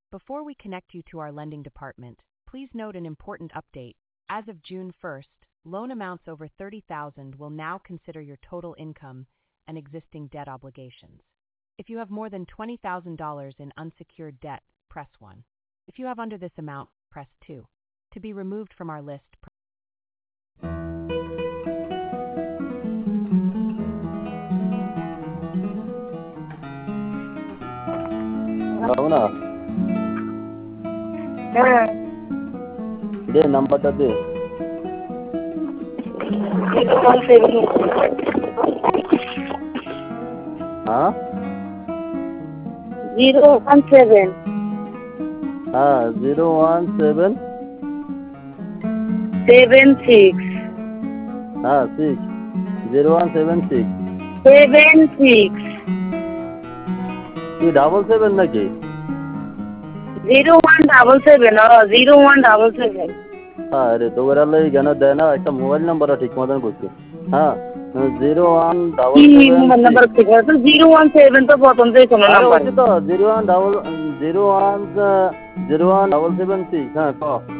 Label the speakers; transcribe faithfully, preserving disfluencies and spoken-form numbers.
Speaker 1: Before we connect you to our lending department, please note an important update. As of June first, loan amounts over thirty thousand dollars will now consider your total income and existing debt obligations. If you have more than twenty thousand dollars in unsecured debt, press one. If you have under this amount, press two. To be removed from our list, press
Speaker 2: Ravana,
Speaker 3: হ্যাঁ
Speaker 2: দে নাম্বারটা দে।
Speaker 3: Zero one seven
Speaker 2: হ্যাঁ
Speaker 3: zero one seven
Speaker 2: হ্যাঁ zero one seven
Speaker 3: seven six
Speaker 2: হ্যাঁ six zero one seven six
Speaker 3: seven six
Speaker 2: কি double seven নাকি?
Speaker 3: Zero one double seven ও জিরো ওয়ান ডাবল সেভেন
Speaker 2: হ্যাঁ রে তো ওরা লাই জ্ঞান দেয় না, একটা মোবাইল নাম্বারটা ঠিক মতন করছে। হ্যাঁ জিরো ওয়ান ডাবল
Speaker 3: কি
Speaker 2: সেভেন
Speaker 3: মোবাইল নাম্বার থেকে তো জিরো ওয়ান সেভেন তো প্রথম থেকে কোনো নাম্বার
Speaker 2: তো zero one double zero one zero one double seven six হ্যাঁ ক